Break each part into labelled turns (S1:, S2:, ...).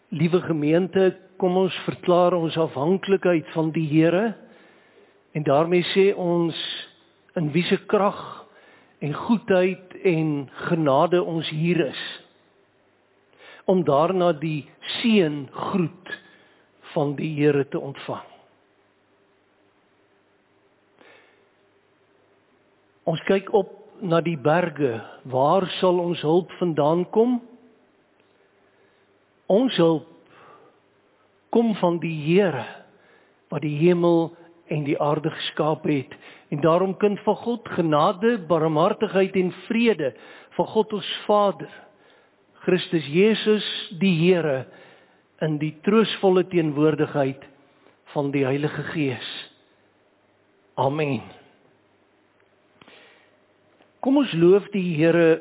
S1: Liewe gemeente, kom ons verklaar ons afhanklikheid van die Here en daarmee sê ons in wie se krag en goedheid en genade ons hier is, om daarna die seëngroet van die Here te ontvang. Ons kyk op na die berge, waar sal ons hulp vandaan kom? Ons hulp kom van die Here, wat die hemel en die aarde geskaap het. En daarom kind van God, genade, barmhartigheid en vrede van God ons Vader, Christus Jesus die Here, in die troostvolle teenwoordigheid van die Heilige Gees. Amen. Kom ons loof die Here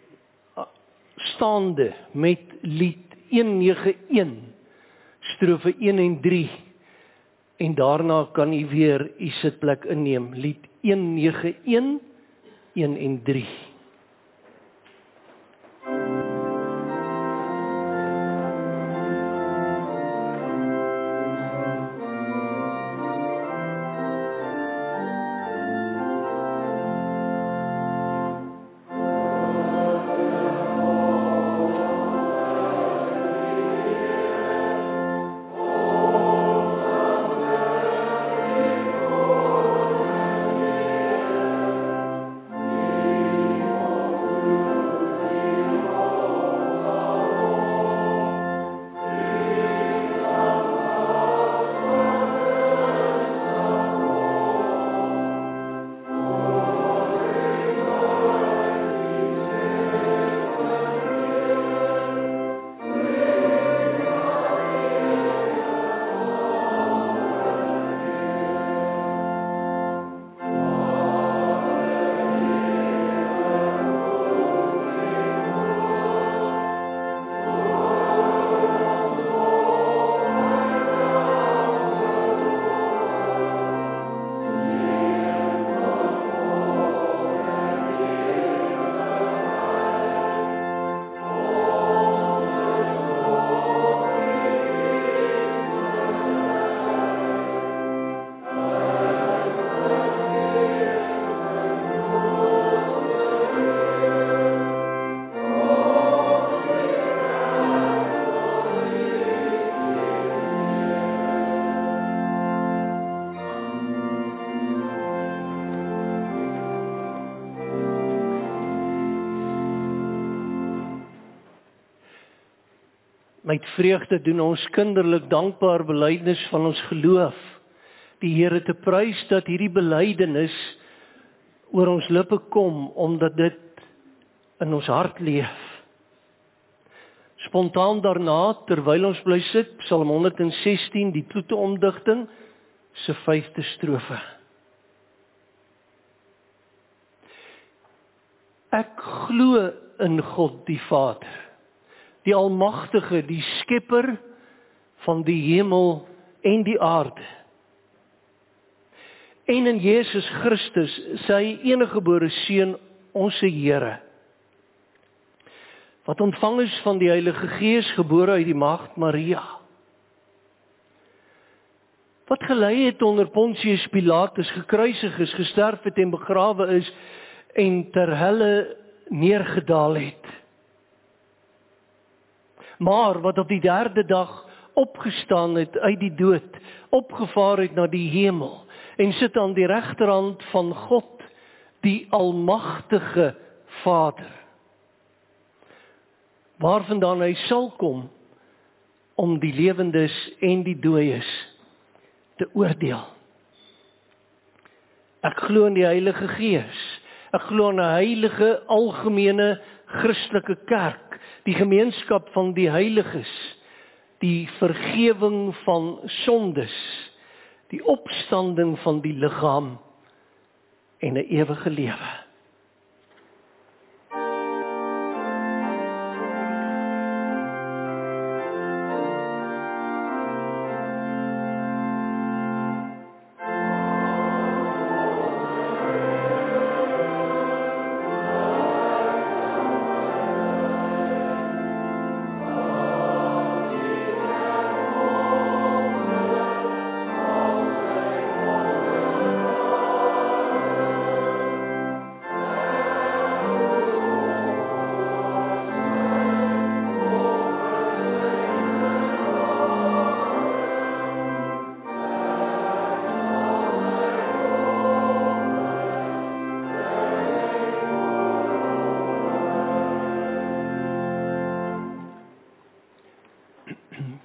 S1: staande met lied 191, strofe 1 en 3, en daarna kan u weer u sitplek inneem. Lied 191, 1 en 3. Met vreugde doen ons kinderlik dankbaar belydenis van ons geloof, die Here te prys dat hierdie belydenis oor ons lippe kom, omdat dit in ons hart leef. Spontaan daarna, terwyl ons bly sit, Psalm 116, die Kloete-omdigting, se 5de strofe. Ek glo in God die Vader, die Almagtige, die Skepper van die hemel en die aarde. En in Jesus Christus, sy eniggebore Seun, ons Here, wat ontvang is van die Heilige Gees, gebore uit die maagd Maria, wat gelei het onder Pontius Pilatus, gekruisig is, gesterf het en begrawe is, en ter helle neergedaal het. Maar wat op die 3de dag opgestaan het uit die dood, opgevaar het na die hemel, en sit aan die regterhand van God, die Almagtige Vader, waarvandaan hy sal kom, om die lewendes en die dooies te oordeel. Ek glo in die Heilige Gees, ek glo in 'n heilige, algemene, Christelike kerk, die gemeenskap van die heiliges, die vergewing van sondes, die opstanding van die liggaam en 'n ewige lewe.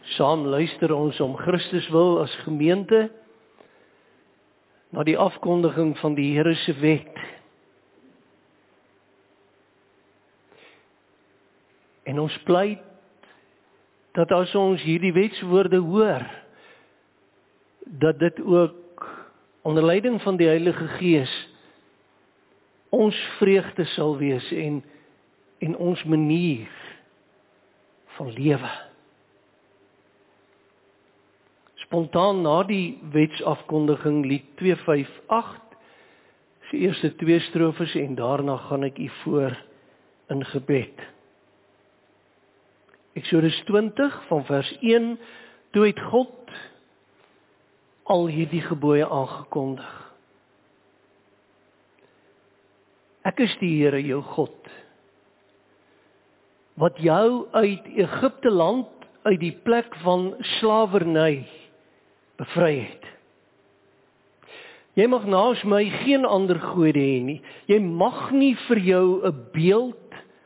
S1: Saam luister ons om Christus wil as gemeente na die afkondiging van die Here se wet. En ons pleit dat as ons hierdie wetswoorde hoor, dat dit ook onder leiding van die Heilige Gees ons vreugde sal wees en ons manier van lewe. Spontaan na die wetsafkondiging lied 258, is die eerste 2 strofes en daarna gaan ek u voor in gebed. Eksodus 20 van vers 1, toe het God al hierdie gebooie aangekondig. Ek is die Here jou God, wat jou uit Egipte land, uit die plek van slawerny bevry het. Jy mag naas my geen ander gode hê nie. Jy mag nie vir jou 'n beeld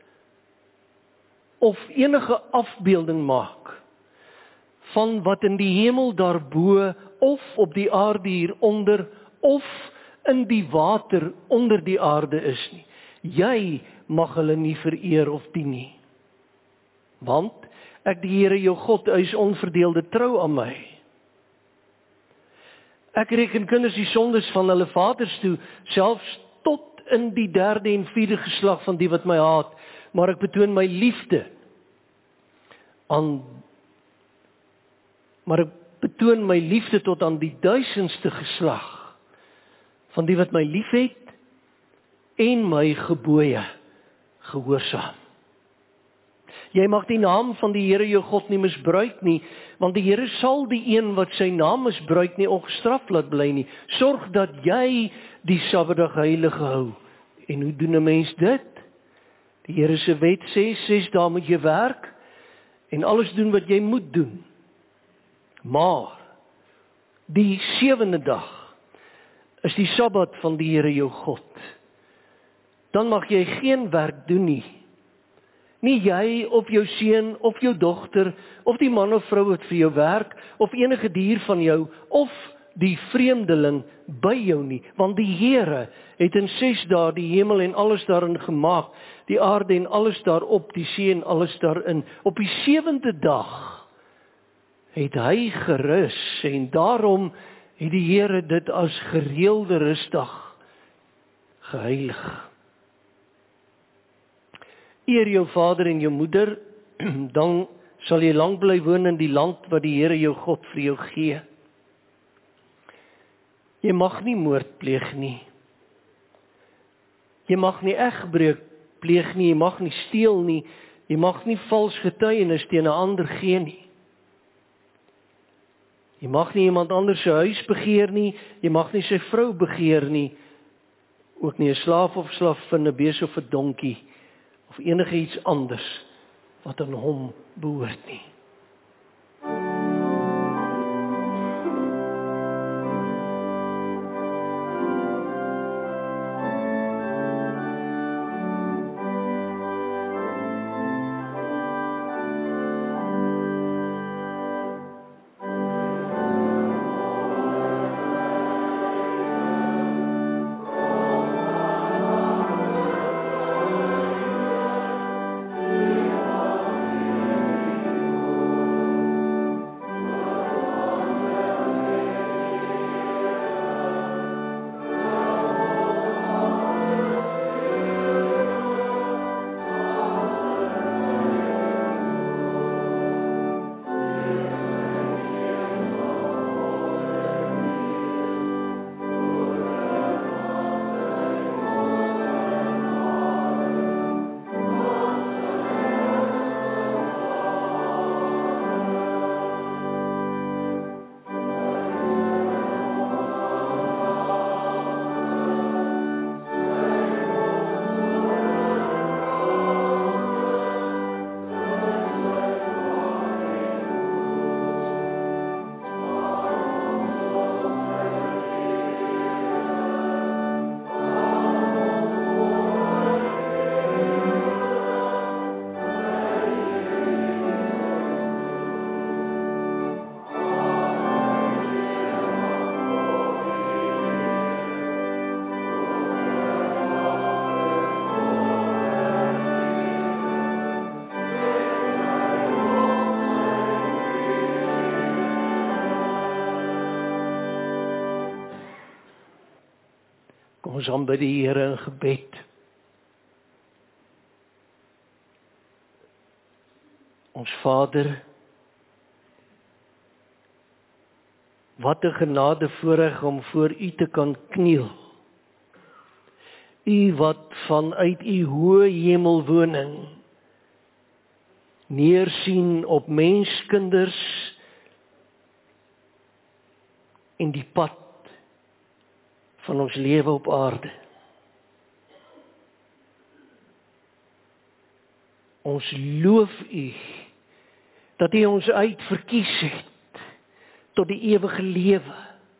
S1: of enige afbeelding maak van wat in die hemel daarbo of op die aarde hieronder of in die water onder die aarde is nie. Jy mag hulle nie vereer of dien nie. Want ek die Here jou God, hy is onverdeelde trou aan my. Ek reken kinders die sondes van hulle vaders toe, selfs tot in die 3de en 4de geslag van die wat my haat, maar ek betoon my liefde tot aan die 1000ste geslag van die wat my liefhet en my gebooie gehoorsaam. Jy mag die naam van die Here jou God nie misbruik nie, want die Here sal die een wat sy naam misbruik nie ongestraf laat bly nie. Sorg dat jy die Sabbatdag heilig hou. En hoe doen 'n mens dit? Die Here se wet sê 6 dae moet jy werk en alles doen wat jy moet doen. Maar die 7de dag is die Sabbat van die Here jou God. Dan mag jy geen werk doen nie. Nie jy of jou seun of jou dogter of die man of vrou wat vir jou werk of enige dier van jou of die vreemdeling by jou nie, want die Here het in 6 dae die hemel en alles daarin gemaak, die aarde en alles daarop, die see en alles daarin. Op die 7de dag het hy gerus en daarom het die Here dit as gereelde rusdag geheilig. Eer jou vader en jou moeder, dan sal jy lank bly woon in die land wat die Here jou God vir jou gee. Jy mag nie moord pleeg nie. Jy mag nie egbreuk pleeg nie, jy mag nie steel nie, jy mag nie vals getuienis teen 'n ander gee nie. Jy mag nie iemand anders se huis begeer nie, jy mag nie sy vrou begeer nie, ook nie 'n slaaf of slavin, 'n bees of 'n donkie, of enige iets anders wat aan hom behoort nie. Ons aanbid die Here in gebed. Ons Vader, wat 'n genade voorreg om voor U te kan kniel. U wat vanuit U hoë hemelwoning neersien op menskinders en die pad van ons lewe op aarde. Ons loof U dat U ons uitverkies het tot die ewige lewe.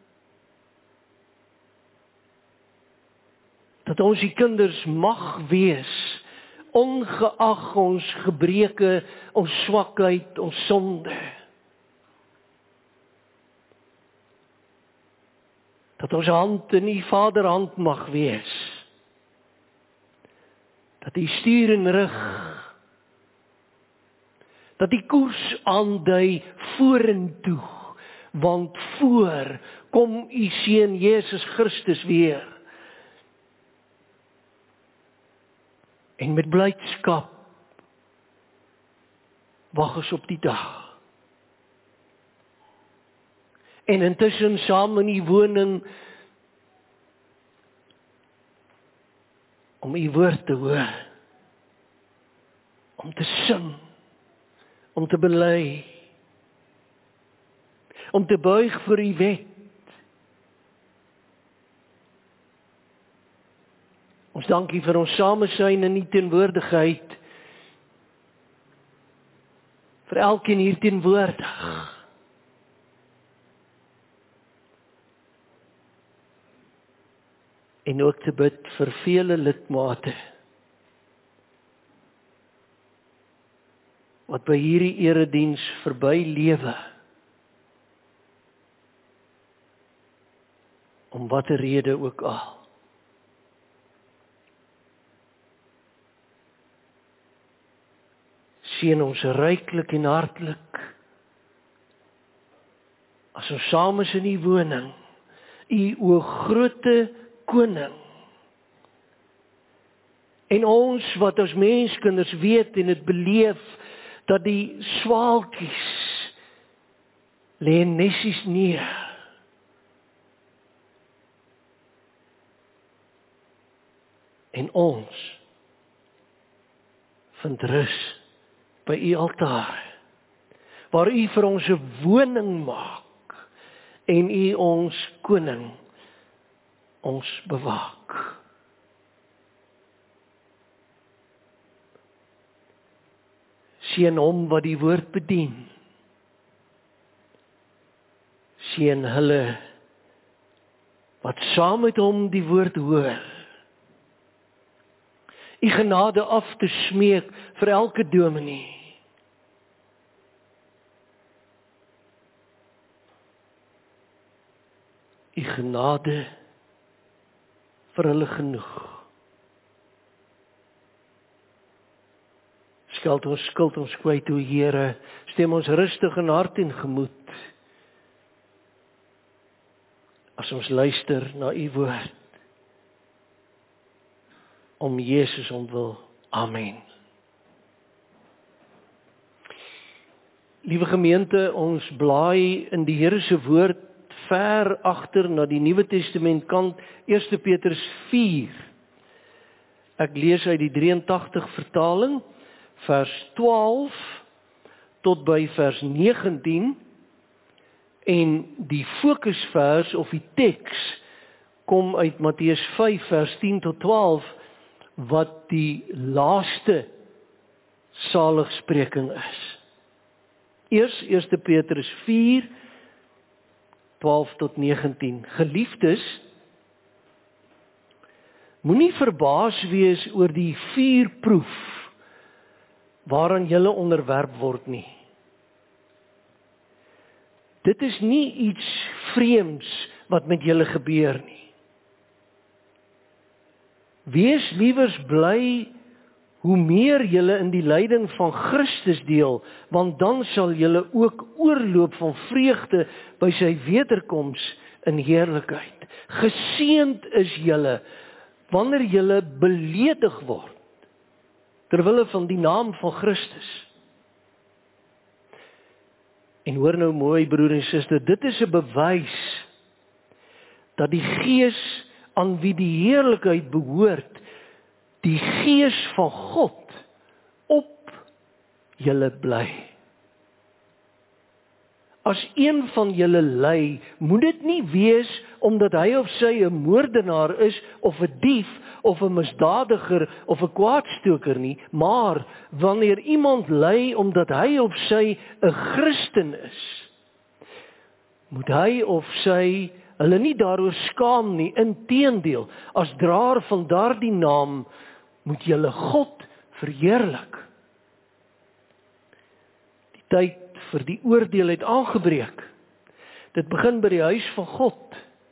S1: Dat ons die kinders mag wees, ongeag ons gebreke, ons swakheid, ons sonde. Dat ons hand in die Vaderhand mag wees. Dat die stuur en rig, dat die koers aandui vorentoe, want voor kom U Seun Jesus Christus weer. En met blydskap wag ons op die dag. En intussen saam in die woning om U woord te hoor, om te sing, om te bely, om te buig voor U wet. Ons dankie vir ons samesyn in U teenwoordigheid, vir elkeen hier teenwoordig. En ook te bid vir vele lidmate, wat by hierdie erediens verby lewe, om watter rede ook al. Seën ons ryklik en hartlik, as ons saam is in die woning, U o groote Koning. En ons wat as menskinders weet en het beleef, dat die swaalkies lê nessies neer. En ons vind rus by U altaar, waar U vir ons 'n woning maak, en U ons Koning ons bewaak. Seën hom wat die woord bedien. Seën hulle wat saam met hom die woord hoor. U genade af te smeek vir elke dominee. U genade vir hulle genoeg. Skuld ons kwyt, o Here, stem ons rustig in hart en gemoed, as ons luister na U woord, om Jesus ontwil. Amen. Liewe gemeente, ons blaai in die Here se woord ver agter na die Nuwe Testament kant, 1 Petrus 4. Ek lees uit die 83 vertaling, vers 12 tot by vers 19, en die fokusvers of die teks kom uit Matteus 5 vers 10 tot 12, wat die laaste saligspreking is. Eers 1 Petrus 4, 12 tot 19. Geliefdes, moenie verbaas wees oor die vuurproef waaraan julle onderwerp word nie. Dit is nie iets vreemds wat met julle gebeur nie. Wees liewers bly hoe meer julle in die lyding van Christus deel, want dan sal julle ook oorloop van vreugde by sy wederkoms in heerlikheid. Geseënd is julle wanneer julle beledig word, terwille van die naam van Christus. En hoor nou mooi, broer en suster, dit is 'n bewys dat die Gees aan wie die heerlikheid behoort, die Gees van God op julle bly. As een van julle ly, moet dit nie wees omdat hy of sy 'n moordenaar is, of 'n dief, of 'n misdadiger, of 'n kwaadstoker nie, maar wanneer iemand ly omdat hy of sy 'n Christen is, moet hy of sy hulle nie daaroor skaam nie, inteendeel, as draer van daardie naam, moet julle God verheerlik. Die tyd vir die oordeel het aangebreek. Dit begin by die huis van God.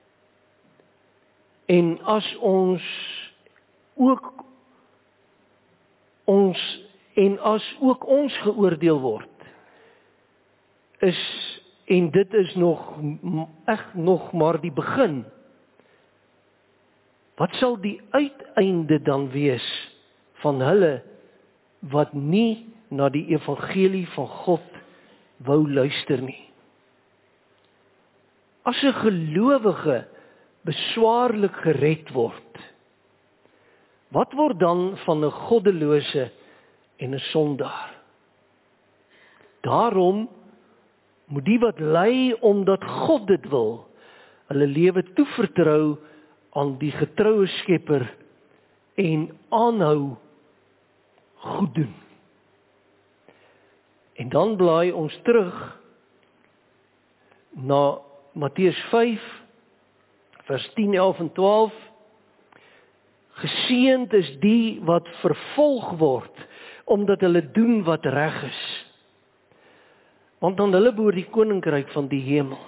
S1: En as ook ons geoordeel word, en dit is nog maar die begin. Wat sal die uiteinde dan wees van hulle wat nie na die evangelie van God wou luister nie? As 'n gelowige beswaarlik gered word, wat word dan van 'n goddelose en 'n sondaar? Daarom moet die wat ly omdat God dit wil, hulle lewe toevertrou aan die getroue Skepper en aanhou goed doen. En dan blaai ons terug na Matteus 5, vers 10, 11 en 12. Geseënd is die wat vervolg word, omdat hulle doen wat reg is. Want aan hulle behoort die koninkryk van die hemel.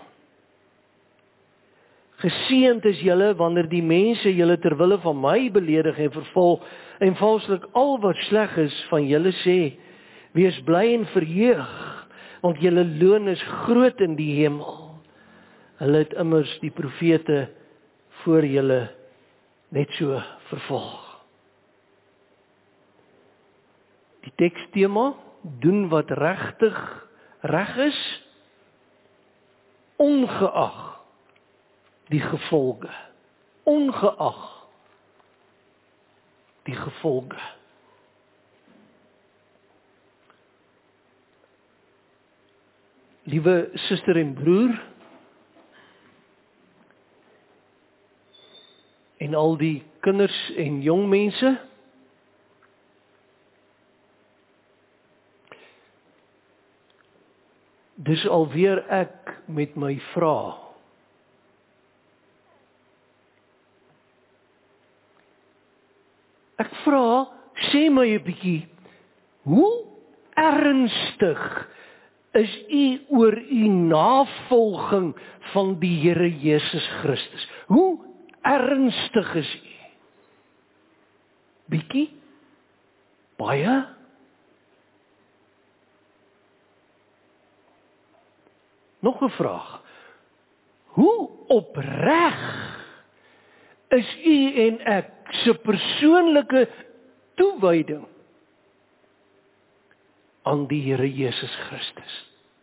S1: Geseënd is julle wanneer die mense julle terwille van my beledig en vervolg, en valslik al wat sleg is van julle sê. Wees bly en verheug, want julle loon is groot in die hemel. Hulle het immers die profete voor julle net so vervolg. Die tekstema, doen wat reg is, ongeag die gevolge. Ongeag die gevolge. Liewe suster en broer, en al die kinders en jong mense, dis alweer ek met my vraag. Ek vra, sê my 'n bietjie, hoe ernstig is u oor u navolging van die Here Jesus Christus? Hoe ernstig is u? Bietjie? Baie? Nog 'n vraag. Hoe opreg is u en ek se persoonlike toewyding aan die Here Jesus Christus?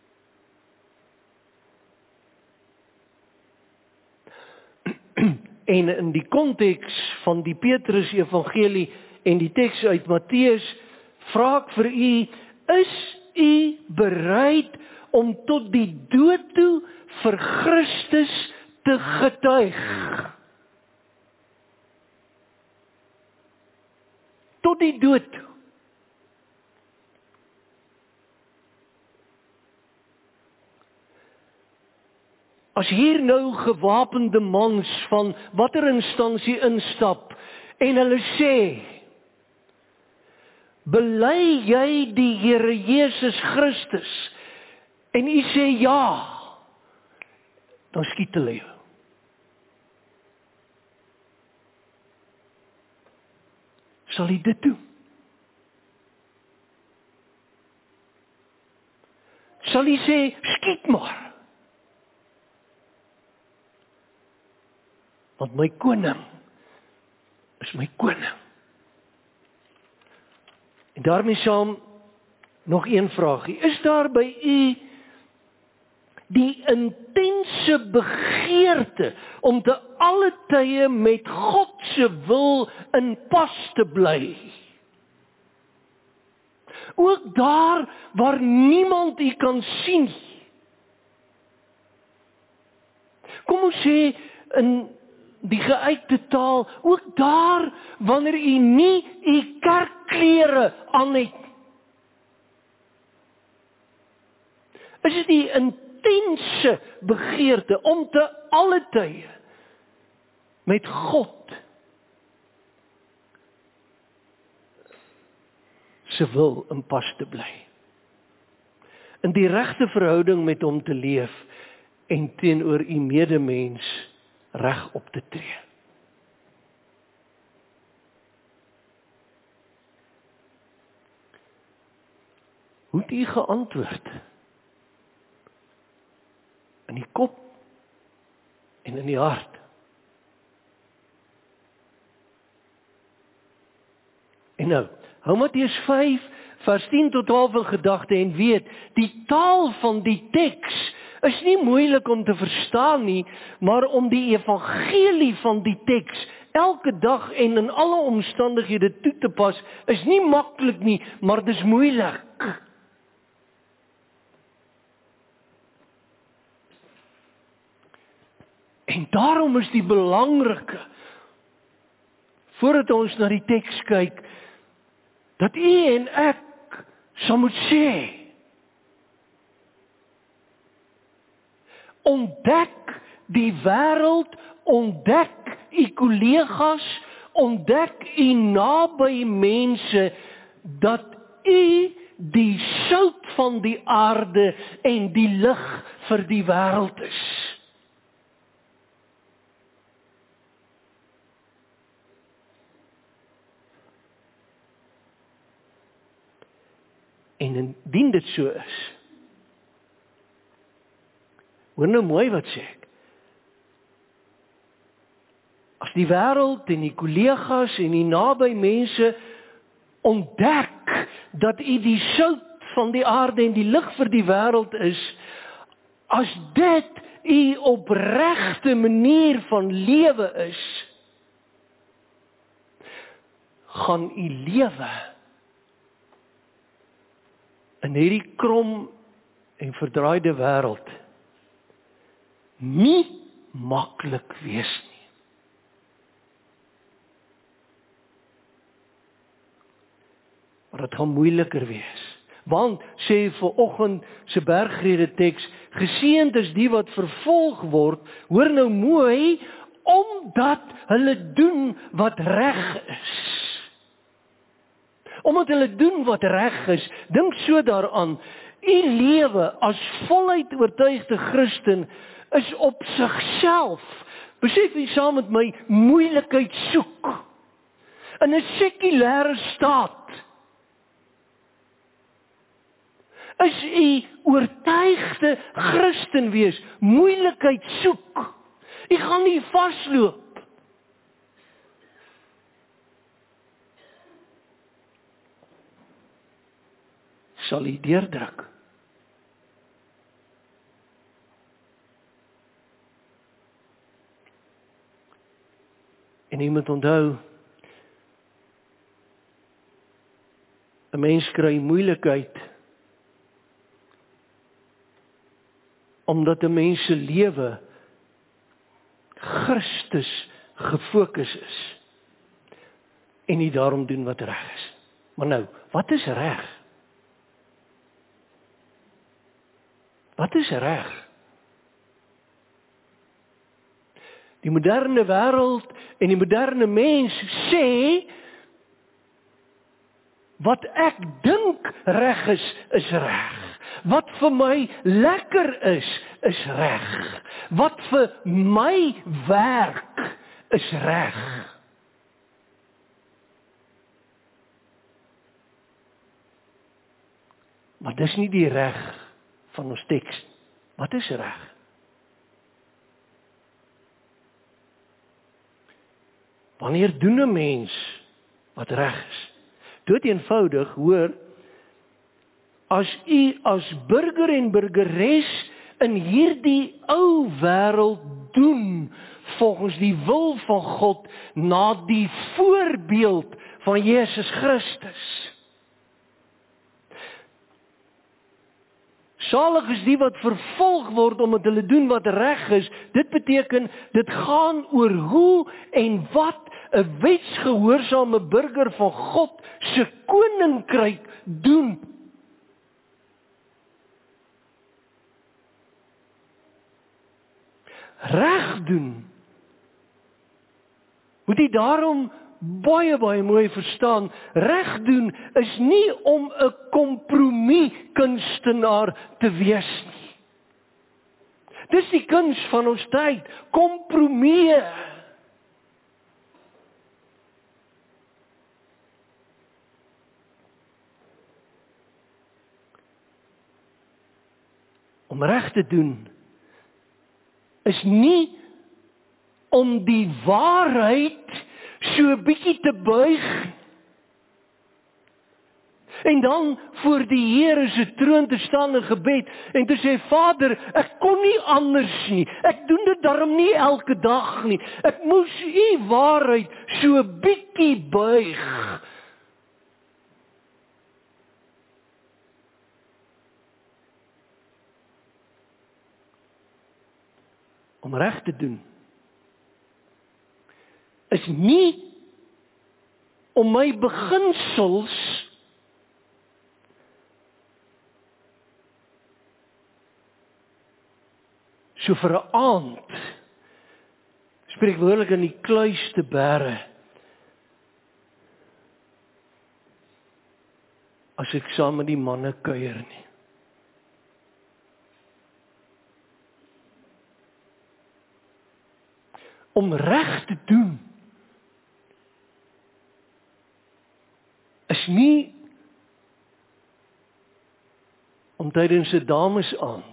S1: En in die konteks van die Petrus Evangelie en die teks uit Matteus, vra ek vir u, is u bereid om tot die dood toe vir Christus te getuig? Tot die dood toe. As hier nou gewapende mans van watter instansie instap en hulle sê, bely jy die Here Jesus Christus, en u sê ja, dan skiet hulle jou. Sal hy dit doen? Sal hy sê, skiet maar? Want my koning is my koning. En daarmee saam nog een vraagie. Is daar by u die intense begeerte om te alle tye met God se wil in pas te bly? Ook daar waar niemand u kan sien. Kom ons sê in die geuite taal, ook daar wanneer u nie u kerkklere aan het. Is dit die intense begeerte om te alle tye met God se wil in pas te bly. In die regte verhouding met hom te leef en teenoor u medemens reg op te tree. Hoe het u geantwoord? In die kop en in die hart. En nou, hou Matteus 5 vers 10 tot 12 in gedagte en weet, die taal van die teks is nie moeilik om te verstaan nie, maar om die evangelie van die teks elke dag en in alle omstandighede toe te pas, is nie maklik nie, maar dis moeilik. En daarom is die belangrike, voordat ons na die teks kyk, dat u en ek sal moet sê, ontdek die wêreld, ontdek u kollegas, ontdek u naby mense, dat u die sout van die aarde en die lig vir die wêreld is. En indien dit so is, hoor nou mooi wat sê ek, as die wêreld en die kollegas en die naby mense ontdek dat u die sout van die aarde en die lig vir die wêreld is, as dit u opregte manier van lewe is, gaan u lewe in hierdie krom en verdraaide wêreld nie maklik wees nie. Maar dit gaan moeiliker wees. Want, sê vanoggend se bergrede teks, geseënd is die wat vervolg word, hoor nou mooi, omdat hulle doen wat reg is. Omdat hulle doen wat reg is, dink so daaraan, u lewe as voluit oortuigde Christen is op sigself, besef u saam met my, moeilikheid soek. In 'n sekulêre staat, is u oortuigde Christen wees, moeilikheid soek. U gaan nie vasloop. Sal u deurdruk. En u moet onthou, 'n mens kry moeilikheid, omdat 'n mens se lewe Christus gefokus is, en nie daarom doen wat reg is. Maar nou, wat is reg? Wat is reg? Die moderne wêreld en die moderne mens sê, wat ek dink reg is reg. Wat vir my lekker is reg. Wat vir my werk is reg. Maar dis nie die reg van ons teks. Wat is reg? Wanneer doen 'n mens wat reg is? Dood eenvoudig, hoor, as u as burger en burgeres in hierdie ou wêreld doen volgens die wil van God na die voorbeeld van Jesus Christus. Salig is die wat vervolg word omdat hulle doen wat reg is. Dit beteken, dit gaan oor hoe en wat 'n wetsgehoorsame burger van God se koninkryk doen. Reg doen. Moet jy daarom baie mooi verstaan, reg doen is nie om 'n kompromie kunstenaar te wees nie. Dis die kuns van ons tyd, kompromieë. Om reg te doen is nie om die waarheid so 'n bietjie te buig en dan voor die Here se troon te staan in gebed en te sê, Vader, ek kon nie anders nie, ek doen dit darm nie elke dag nie, ek moes u waarheid so 'n bietjie buig. Om reg te doen is nie om my beginsels so vir 'n aand, spreekwoordelik in die kluis te bære, as ek saam met die manne kuier nie. Om reg te doen is nie om tydens 'n damesaand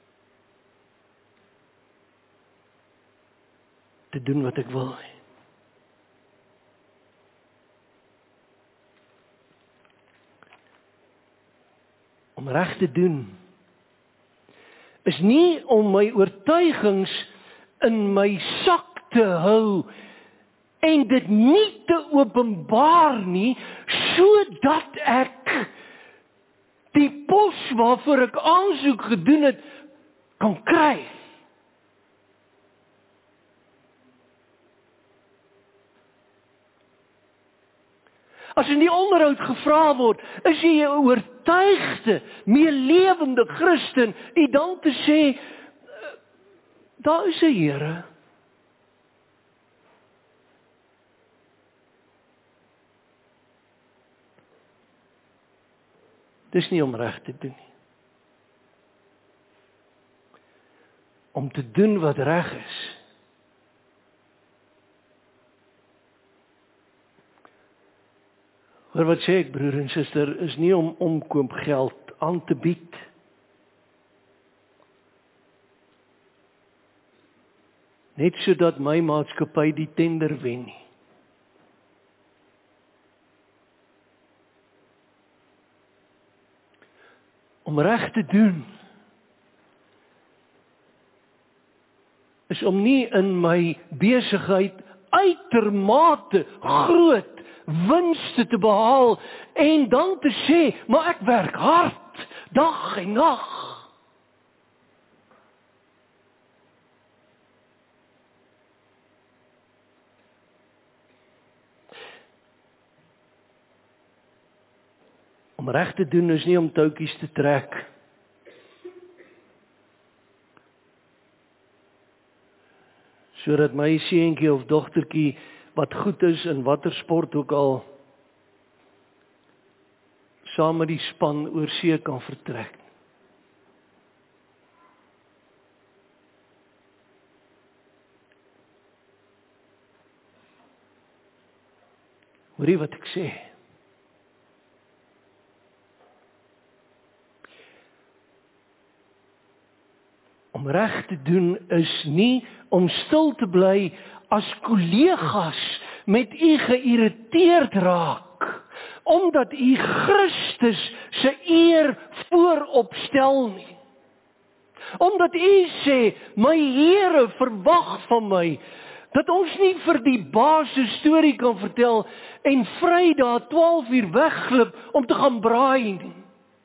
S1: te doen wat ek wil nie. Om reg te doen is nie om my oortuigings in my sak te hou en dit nie te openbaar nie, sodat ek die pos waarvoor ek aansoek gedoen het, kan kry. As in die onderhoud gevra word, is jy 'n oortuigde, meelewende Christen, en dan te sê, daar is 'n Here. Dis nie om reg te doen nie. Om te doen wat reg is. Hoor wat sê ek, broer en suster, is nie om omkoopgeld aan te bied. Net sodat my maatskappy die tender wen nie. Om reg te doen is om nie in my besigheid uitermate groot winste te behaal en dan te sê, maar ek werk hard, dag en nag. Om reg te doen is nie om touwtjies te trek. Sodat my seentjie of dogtertjie wat goed is in watter sport ook al, saam met die span oor see kan vertrek. Hoorie wat ek sê. Om reg te doen is nie om stil te bly as kollegas met u geïrriteerd raak, omdat u Christus se eer voorop stel nie. Omdat u sê, my Here verwag van my, dat ons nie vir die baas se storie kan vertel en Vrydag 12 uur wegglip om te gaan braai nie.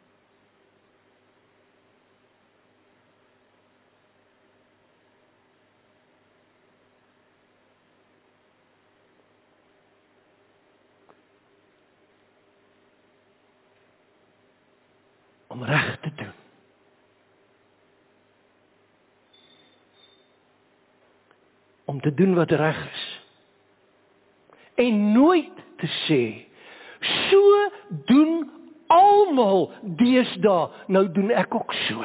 S1: Om reg te doen. Om te doen wat reg is. En nooit te sê, so doen almal deesdae, nou doen ek ook so.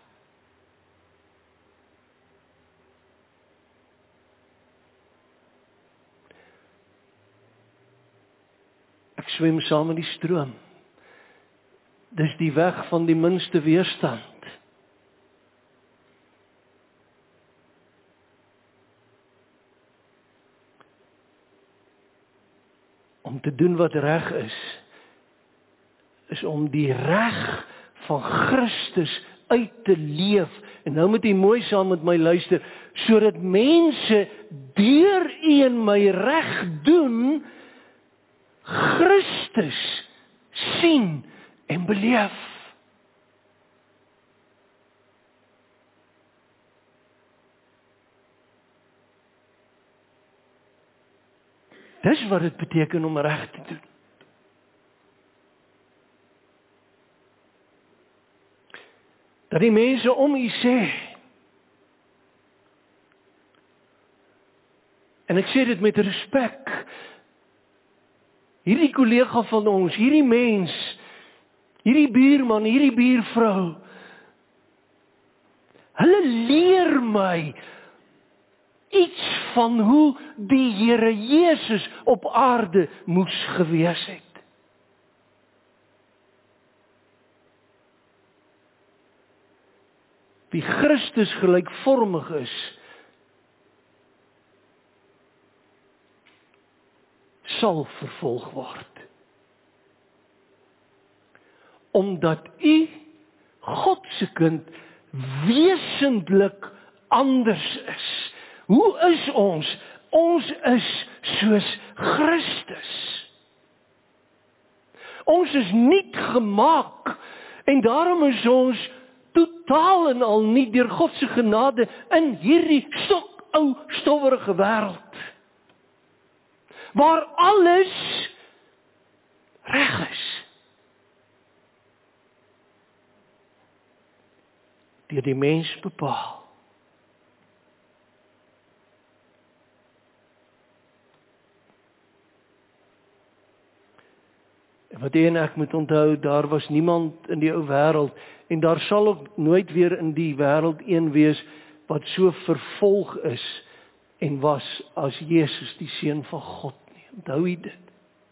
S1: Ek swem saam in die stroom. Dis die weg van die minste weerstand. Om te doen wat reg is om die reg van Christus uit te leef. En nou moet jy mooi saam met my luister, sodat mense deur u en my reg doen, Christus sien en beleef. Dis wat dit beteken om reg te doen. Dat die mense om u sê, en ek sê dit met respek, hierdie kollega van ons, hierdie mens, hierdie buurman, hierdie buurvrou, hulle leer my iets van hoe die Here Jesus op aarde moes gewees het. Wie Christus gelykvormig is, sal vervolg word. Omdat u, God se kind, wesentlik anders is. Hoe is ons? Ons is soos Christus. Ons is nuut gemaak en daarom is ons totaal en al nie deur God se genade in hierdie stokou stowwerige wêreld waar alles reg is. Deur die mens bepaal. En wat jy en ek moet onthou, daar was niemand in die ou wêreld, en daar sal ook nooit weer in die wêreld een wees, wat so vervolg is, en was as Jesus die Seun van God nie. Onthou jy dit?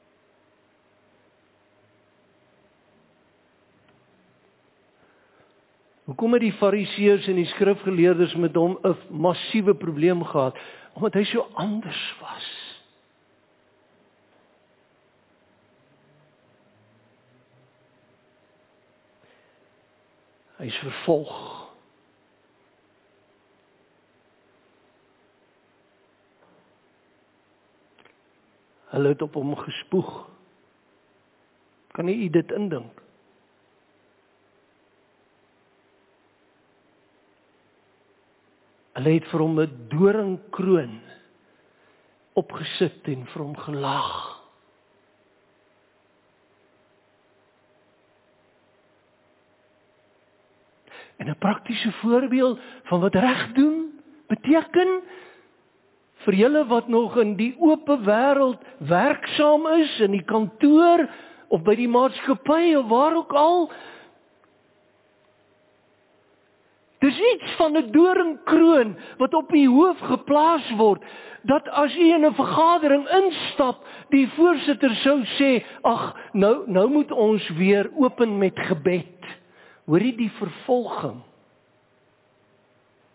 S1: Hoekom het die Fariseërs en die skrifgeleerdes met hom 'n massiewe probleem gehad? Omdat hy so anders was. Hy is vervolg. Hulle het op hom gespoeg. Kan nie u dit indink? Hulle het vir hom 'n doringkroon opgesit en vir hom gelag. En 'n praktiese voorbeeld van wat reg doen beteken vir julle wat nog in die oop wêreld werksaam is, in die kantoor of by die maatskappy of waar ook al. Dis iets van 'n doringkroon wat op u hoof geplaas word, dat as u in 'n vergadering instap, die voorsitter sou sê, ag, nou moet ons weer open met gebed. Hoor jy die vervolging?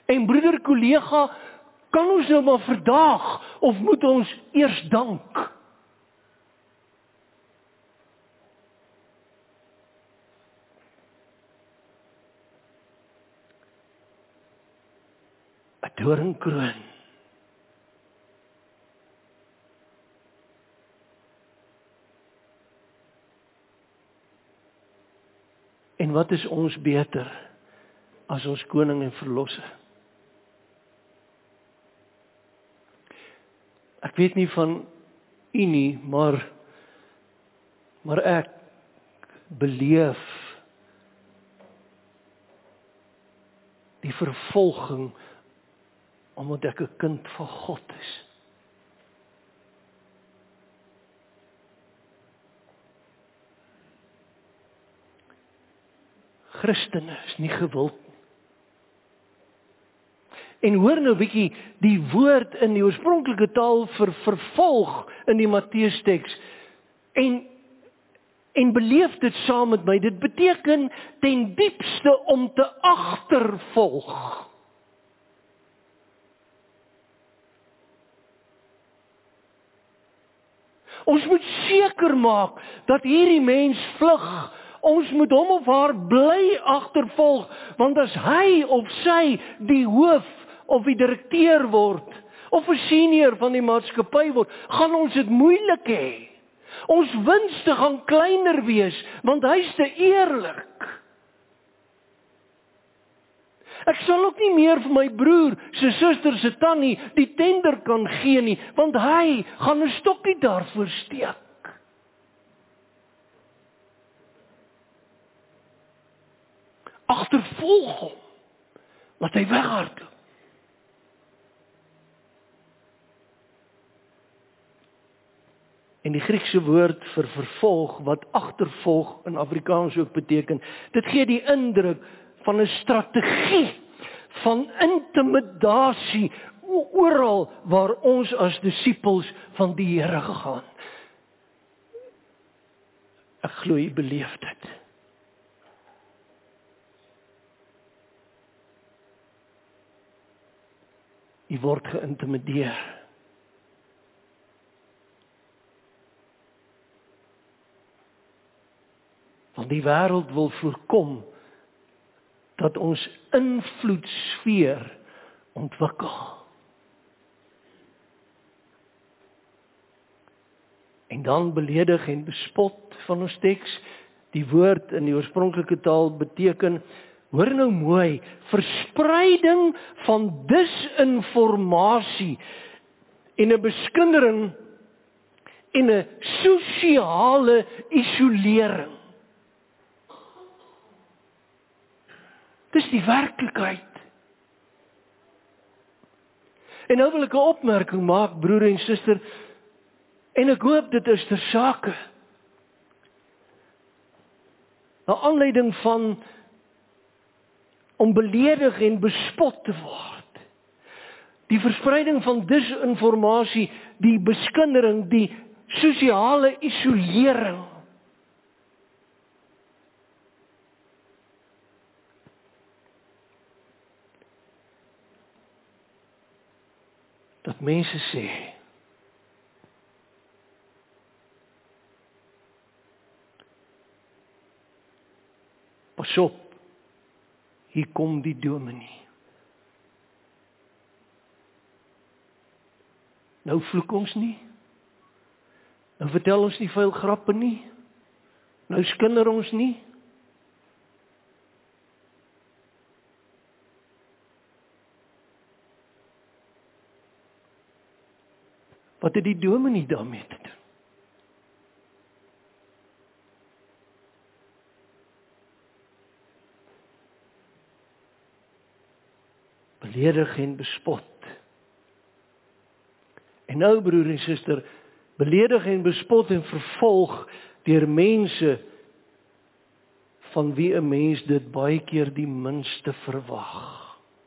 S1: En broeder kollega, kan ons nou maar verdaag, of moet ons eers dank? Een doringkroon. En wat is ons beter as ons koning en verlosser? Ek weet nie van u nie, maar ek beleef die vervolging omdat ek 'n kind van God is. Christene is nie gewild nie. En hoor nou bietjie die woord in die oorspronklike taal vir vervolg in die Matteus teks. En beleef dit saam met my. Dit beteken ten diepste om te agtervolg. Ons moet seker maak dat hierdie mens vlug. Ons moet hom of haar bly agtervolg, want as hy of sy die hoof of die direkteur word, of 'n senior van die maatskappy word, gaan ons dit moeilik hê. Ons winste gaan kleiner wees, want hy's te eerlik. Ek sal ook nie meer vir my broer, sy suster, sy tannie, die tender kan gee nie, want hy gaan 'n stokkie daarvoor steek. Agtervolg hom, laat hy weghardloop. En die Griekse woord vir vervolg, wat agtervolg in Afrikaans ook beteken, dit gee die indruk van 'n strategie, van intimidasie, oral waar ons as disippels van die Here gegaan. Ek glo jy beleef dit. Jy word geïntimideer. Want die wêreld wil voorkom dat ons invloedsfeer ontwikkel. En dan beledig en bespot van ons teks, die woord in die oorspronklike taal beteken, hoor nou mooi, verspreiding van disinformasie en 'n beskindering en 'n sosiale isolering. Dis die werklikheid. En nou wil ek 'n opmerking maak, broer en suster, en ek hoop dit is ter sake. Na aanleiding van om beledig en bespot te word. Die verspreiding van disinformasie, die beskindering, die sosiale isolering. Dat mense sê, pas op, hier kom die dominee. Nou vloek ons nie. Nou vertel ons nie vuil grappe nie. Nou skinder ons nie. Wat het die dominee daarmee te doen? Beledig en bespot. En nou, broer en suster, beledig en bespot en vervolg deur mense van wie 'n mens dit baie keer die minste verwag.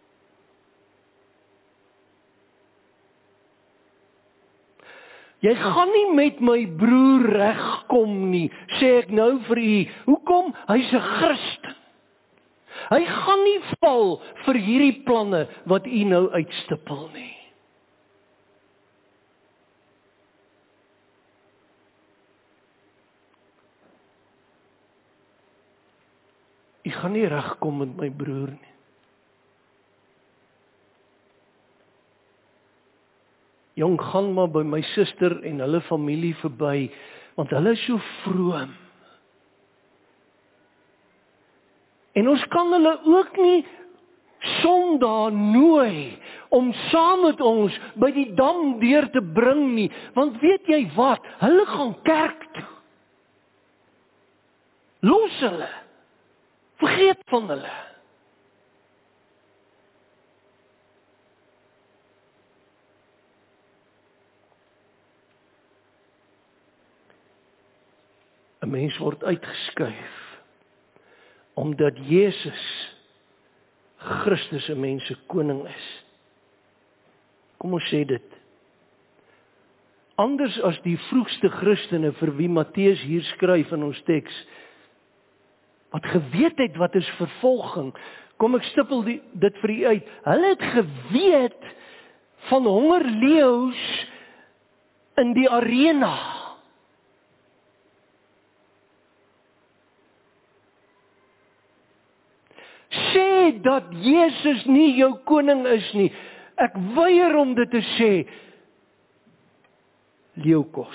S1: Jy gaan nie met my broer regkom nie, sê ek nou vir u. Hoekom? Hy's 'n Christen. Hy gaan nie val vir hierdie planne wat u nou uitstippel nie. U gaan nie regkom met my broer nie. Jong, gaan maar by my suster en hulle familie verby, want hulle is so vroom. En ons kan hulle ook nie Sondag nooi om saam met ons by die dam deur te bring nie, want weet jy wat? Hulle gaan kerk toe. Los hulle. Vergeet van hulle. Een mens word uitgeskuif omdat Jesus Christus 'n mens se koning is. Kom ons sê dit. Anders as die vroegste Christene vir wie Matteus hier skryf in ons teks, wat geweet het wat is vervolging, kom ek stippel dit vir u uit. Hulle het geweet van hongerleeu's in die arena. Sê dat Jesus nie jou koning is nie. Ek weier om dit te sê. Leeukos.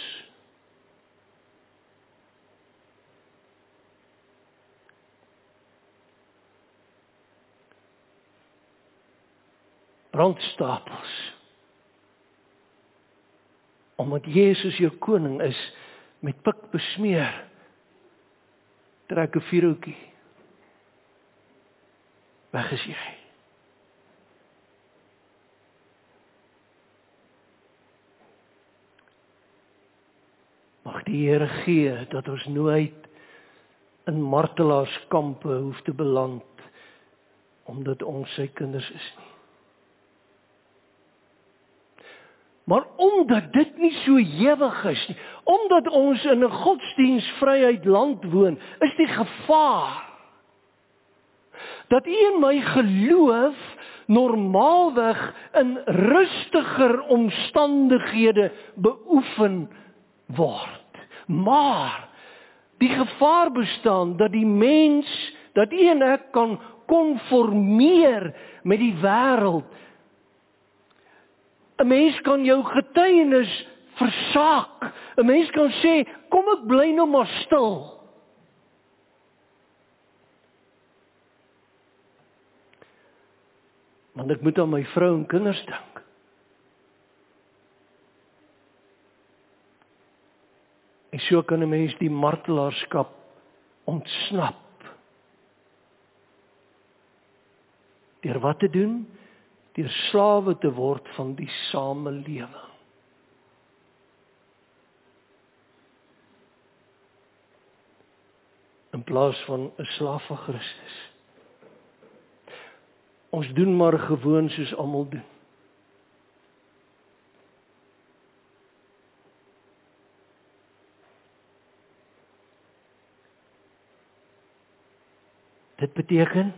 S1: Brandstapels. Omdat Jesus jou koning is, met pik besmeer, trek 'n vuurhoutjie. Weg is jy. Mag die Here gee dat ons nooit in martelaarskampe hoef te beland, omdat ons sy kinders is nie. Maar omdat dit nie so ewig is nie, omdat ons in 'n godsdienstvryheid land woon, is die gevaar dat u en my geloof normaalweg in rustiger omstandighede beoefen word. Maar die gevaar bestaan dat die mens, dat u en ek kan konformeer met die wêreld. 'n Mens kan jou getuienis versaak. 'n Mens kan sê, kom ek bly nou maar stil. Want ek moet aan my vrou en kinders dink. En so kan 'n mens die martelaarskap ontsnap. Deur wat te doen? Deur slawe te word van die samelewing. In plaas van 'n slaaf van Christus. Ons doen maar gewoon soos almal doen. Dit beteken,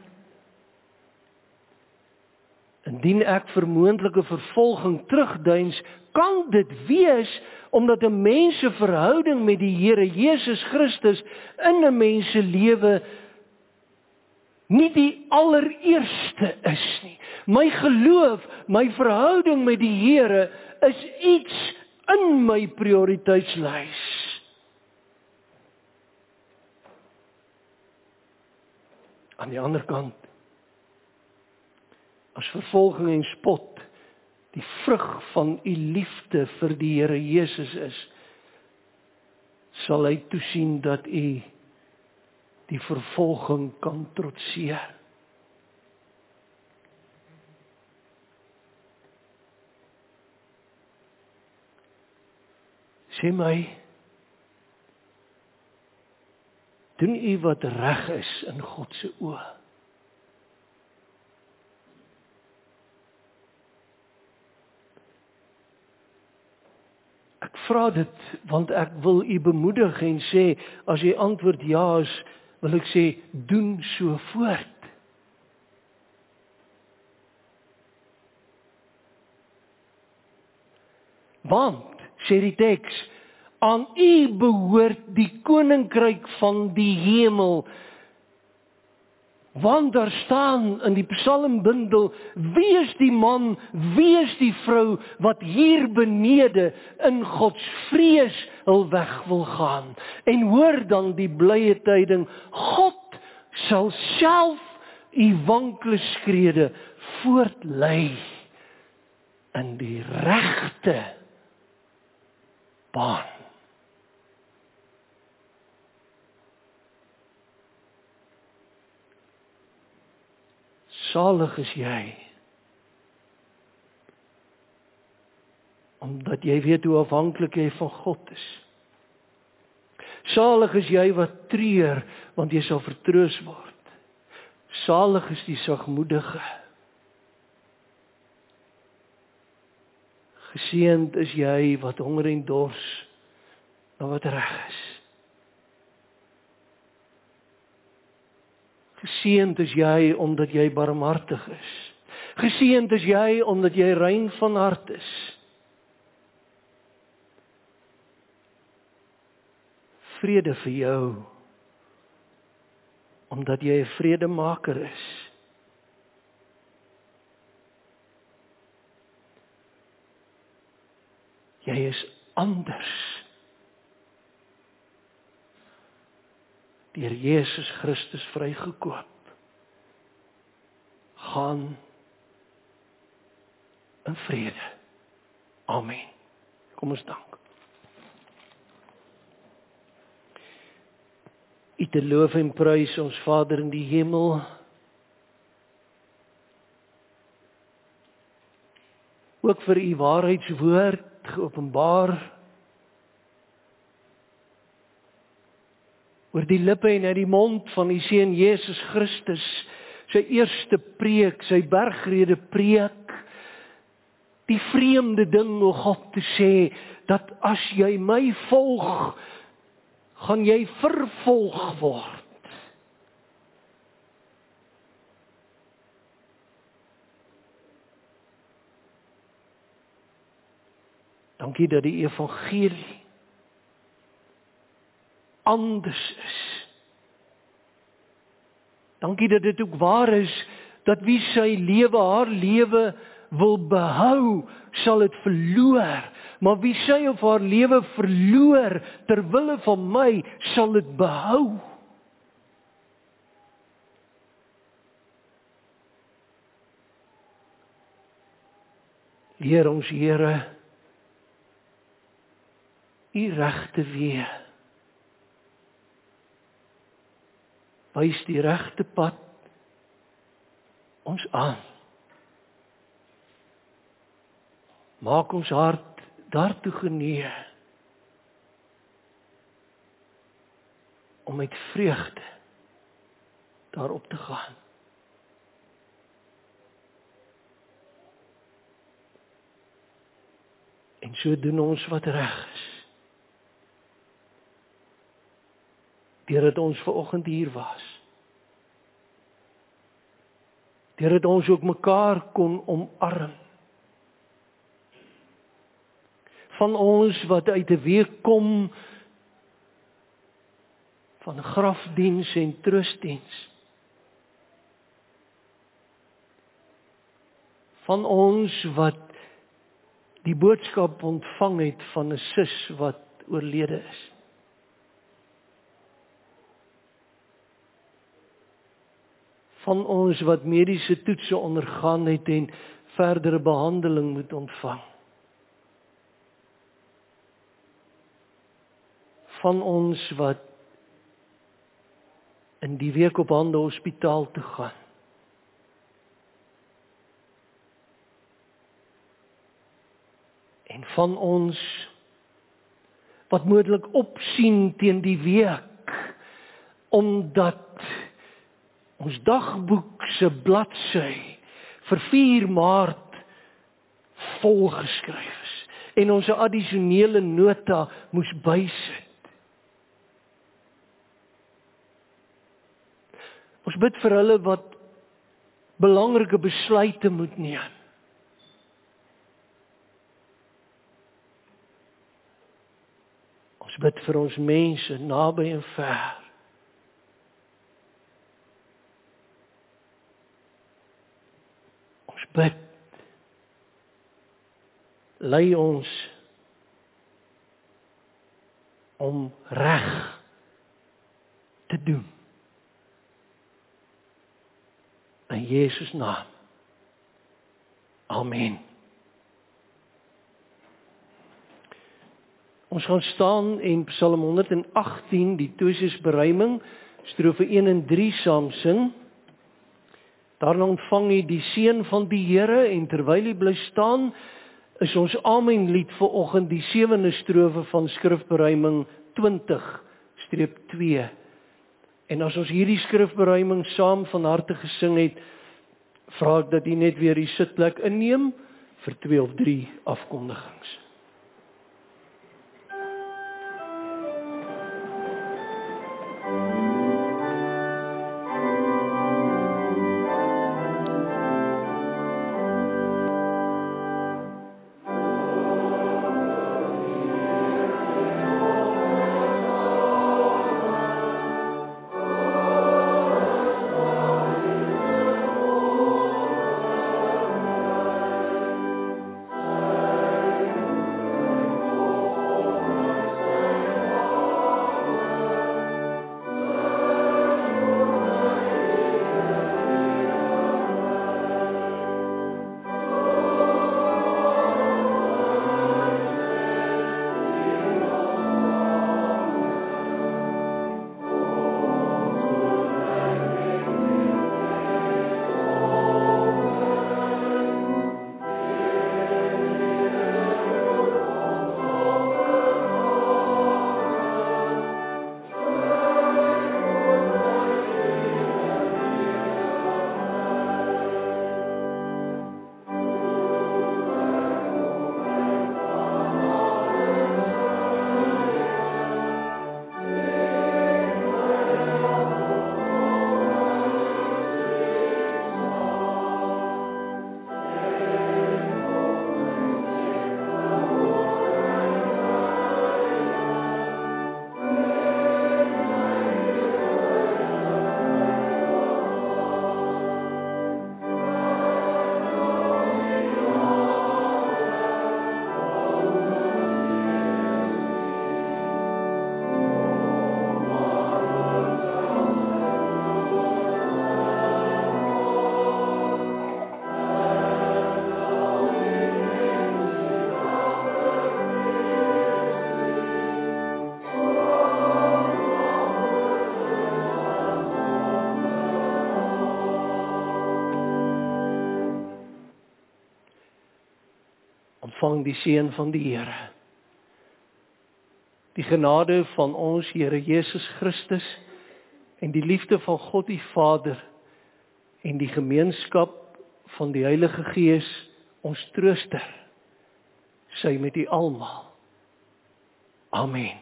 S1: indien ek vir moontlike vervolging terugdeins, kan dit wees omdat 'n mens se verhouding met die Here Jesus Christus in 'n mens se lewe nie die allereerste is nie. My geloof, my verhouding met die Here is iets in my prioriteitslys. Aan die ander kant, as vervolging en spot die vrug van u liefde vir die Here Jesus is, sal hy toesien dat u die vervolging kan trotseer. Sê my, doen u wat reg is in God se oë? Ek vra dit, want ek wil u bemoedig en sê, as jy antwoord ja is, wil ek sê, doen so voort. Want, sê die teks, aan U behoort die koninkryk van die hemel. Want daar staan in die psalmbundel, wie is die man, wie is die vrou, wat hier benede in Gods vrees hul weg wil gaan. En hoor dan die blye tyding, God sal self U wankele skrede voortlei in die regte baan. Salig is jy, omdat jy weet hoe afhanklik jy van God is. Salig is jy wat treur, want jy sal vertroos word. Salig is die sagmoedige. Geseënd is jy wat honger en dors na wat reg is. Geseënd is jy omdat jy barmhartig is. Geseënd is jy omdat jy rein van hart is. Vrede vir jou, omdat jy 'n vredemaker is. Jy is anders. Deur Jesus Christus vrygekoop. Gaan in vrede. Amen. Kom ons dank. U te loof en prys ons Vader in die hemel. Ook vir U waarheidswoord geopenbaar. Oor die lippe en uit die mond van U seun Jesus Christus, sy eerste preek, sy bergrede preek, die vreemde ding o God te sê, dat as jy my volg, gaan jy vervolg word. Dankie dat die evangelie anders is. Dankie dat dit ook waar is, dat wie sy lewe, haar lewe wil behou, sal dit verloor. Maar wie sy of haar lewe verloor, ter wille van my, sal dit behou. Leer ons, Here, U regte weë. Wys die regte pad ons aan. Maak ons hart daartoe genee om met vreugde daarop te gaan. En so doen ons wat reg is. Deurdat ons vanoggend hier was. Deurdat ons ook mekaar kon omarm. Van ons wat uit 'n week kom van grafdiens en trustdiens. Van ons wat die boodskap ontvang het van 'n sus wat oorlede is. Van ons wat mediese toetse ondergaan het en verdere behandeling moet ontvang. Van ons wat in die week op hande hospitaal toe gaan. En van ons wat moontlik opsien teen die week, omdat ons dagboek se bladsy vir 4 Maart volgeskryf is en ons 'n addisionele nota moes bysit. Ons bid vir hulle wat belangrike besluite moet neem. bid vir ons mense, naby en ver. Ons bid, lei ons om reg te doen. In Jesus naam. Amen. Ons gaan staan en Psalm 118, die toesingsberuiming, strofe 1 en 3 saam sing. Daarna ontvang jy die seën van die Here en terwyl jy bly staan, is ons Amen lied vir oggend die 7de strofe van skrifberuiming 20-2. En as ons hierdie skrifberuiming saam van harte gesing het, vra ek dat jy net weer die sitplek inneem vir 2 of 3 afkondigings. Ontvang die seën van die Here. Die genade van ons Here Jesus Christus en die liefde van God die Vader en die gemeenskap van die Heilige Gees, ons trooster, sy met u almal. Amen.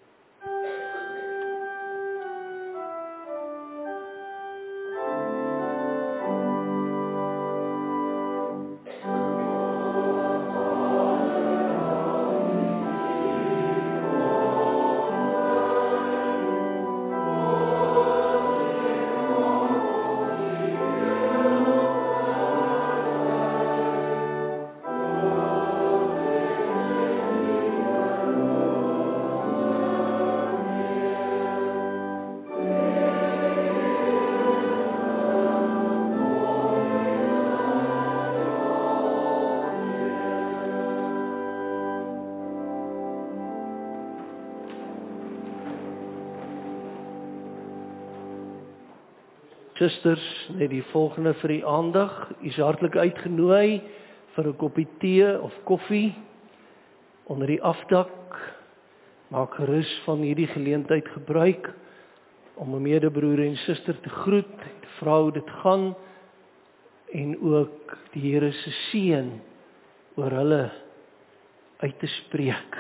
S1: Susters, net die volgende vir die aandag. U is hartlik uitgenooi vir 'n koppie tee of koffie onder die afdak. Maak gerus van hierdie geleentheid gebruik om 'n medebroer en suster te groet, te vra hoe dit gaan en ook die Here se seën oor hulle uit te spreek.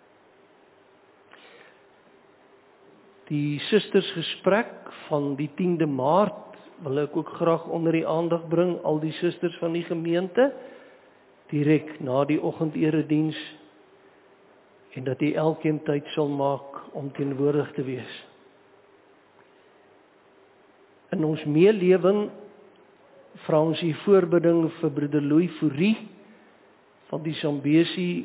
S1: Die sustersgesprek van die 10de Maart wil ek ook graag onder die aandag bring, al die susters van die gemeente, direk na die oggenderediens. en dat U elkeen tyd sal maak om teenwoordig te wees. In ons meelewing vra ons U voorbidding vir broeder Louis Fourie van die Zambesi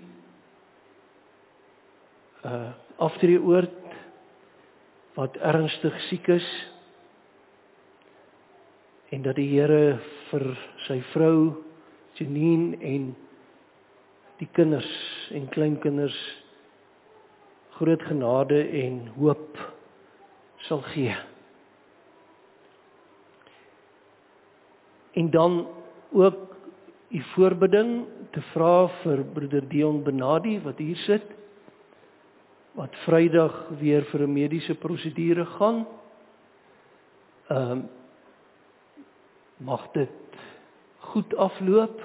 S1: aftreeoord wat ernstig siek is, en dat die Here vir sy vrou Janine en die kinders en kleinkinders groot genade en hoop sal gee. En dan ook U voorbidding te vra vir broeder Dion Benadi wat hier sit, wat Vrydag weer vir 'n mediese prosedure gaan. Mag dit goed afloop,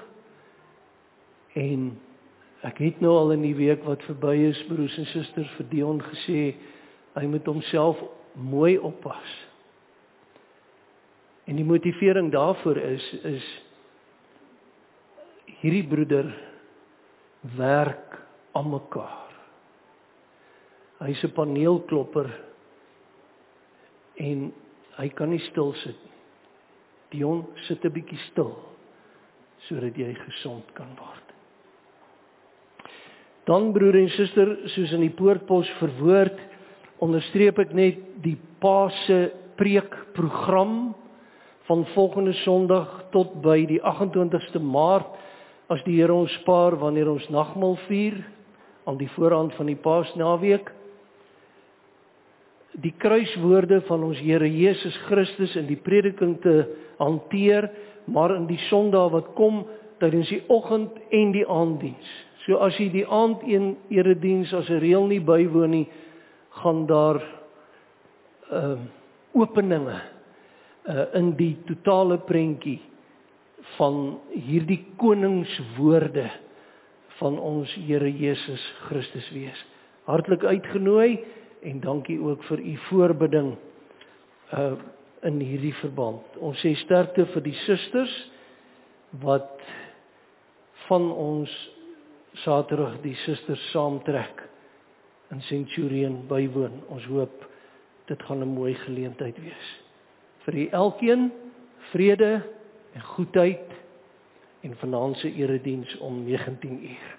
S1: en ek het nou al in die week wat verby is, broers en susters, vir Dion gesê, hy moet homself mooi oppas. En die motivering daarvoor is hierdie broeder werk aan mekaar. Hy is 'n paneelklopper en hy kan nie stil sit nie. Dion, sit 'n bietjie stil sodat jy gesond kan word. Dan, broer en suster, soos in die poortpos verwoord, onderstreep ek net die Paase preekprogram van volgende Sondag tot by die 28ste Maart, as die Here ons spaar, wanneer ons nagmaal vier, aan die voorhand van die Paasnaweek. Die kruiswoorde van ons Here Jesus Christus in die prediking te hanteer, maar in die Sondag wat kom, tydens die oggend en die aanddiens. So as jy die aand een erediens as 'n reël nie bywoon nie, gaan daar openinge in die totale prentjie van hierdie koningswoorde van ons Here Jesus Christus wees. Hartlik uitgenooi, en dankie ook vir U voorbidding in hierdie verband. Ons sê sterkte vir die susters wat van ons Saterdag die susters saamtrek in Centurion bywoon. Ons hoop dit gaan 'n mooi geleentheid wees. Vir U elkeen vrede en goedheid, en vanaand se erediens om 19 uur.